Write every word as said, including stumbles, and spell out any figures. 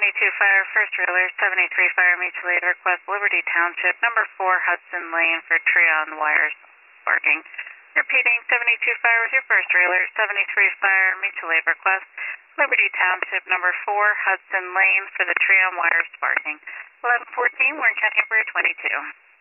seventy-two Fire, first trailer, seventy-three Fire, mutual aid request, Liberty Township, number four Hudson Lane for tree on wires sparking. Repeating, seventy-two Fire with your first trailer, seventy-three Fire, mutual aid request, Liberty Township, number four Hudson Lane for the tree on wires sparking. eleven fourteen, Warren County Number twenty-two.